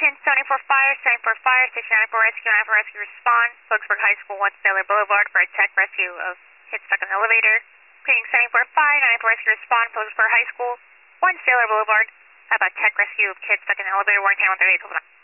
74 Fire, 74 Fire, Station 94 Rescue, 94 Rescue respond. Phillipsburg High School, 1 Sailor Boulevard for a tech rescue of kid stuck in the elevator. Repeating 74 Fire, 94 Rescue respond. Phillipsburg High School, 1 Sailor Boulevard. About tech rescue of kids stuck in the elevator. Warning 10 138.